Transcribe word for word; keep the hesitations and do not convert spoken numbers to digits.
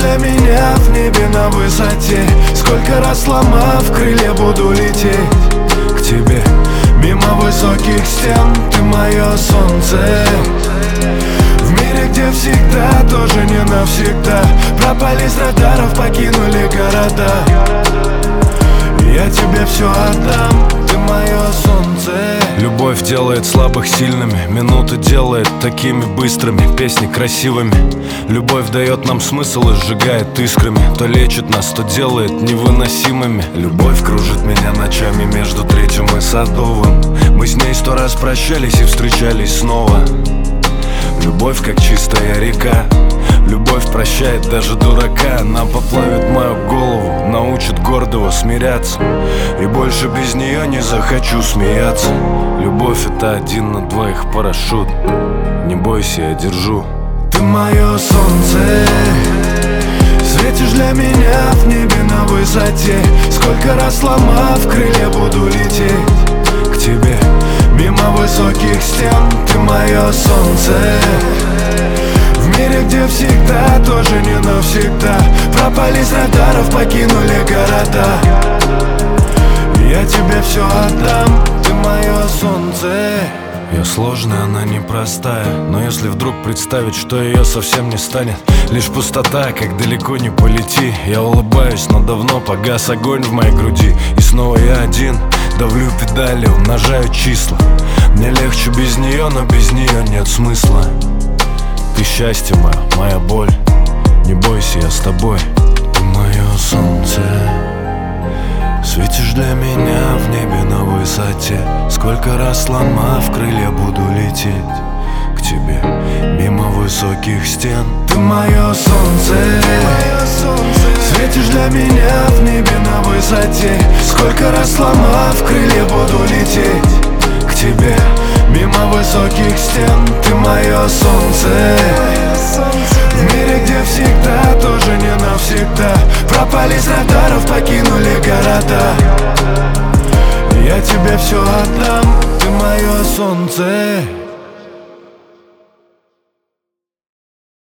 для меня в небе на высоте. Сколько раз сломав крылья, буду лететь к тебе. Мимо высоких стен, ты мое солнце. В мире, где всегда, тоже не навсегда. Пропали с радаров, покинули города. Я тебе все отдам, ты мое солнце. Любовь делает слабых сильными, минуты делает такими быстрыми, песни красивыми. Любовь дает нам смысл и сжигает искрами. То лечит нас, то делает невыносимыми. Любовь кружит меня ночами между Третьим и Садовым. Мы с ней сто раз прощались и встречались снова. Любовь как чистая река. Любовь прощает даже дурака. Она поплавит мою голову, научит гордого смиряться. И больше без нее не захочу смеяться. Любовь — это один на двоих парашют. Не бойся, я держу. Ты мое солнце. Светишь для меня в небе на высоте. Сколько раз сломав крылья, буду лететь к тебе. Мимо высоких стен, ты мое солнце. В мире, где всегда, тоже не навсегда. Пропали с радаров, покинули города. Я тебе все отдам, ты мое солнце. Я сложная, она непростая. Но если вдруг представить, что ее совсем не станет, лишь пустота, как далеко не полети. Я улыбаюсь, но давно погас огонь в моей груди. И снова я один, давлю педали, умножаю числа. Мне легче без нее, но без нее нет смысла. Ты счастье мое, моя боль. Не бойся, я с тобой. Ты мое солнце. Светишь для меня в небе на высоте. Сколько раз сломав крылья, буду лететь к тебе. Мимо высоких стен, ты мое солнце. Светишь для меня в небе на высоте. Сколько раз сломав крылья, буду лететь к тебе. Мимо высоких стен, ты мое солнце. В мире, где всегда, тоже не навсегда. Пропали с радаров, покинули города. Я тебе все отдам, ты мое солнце.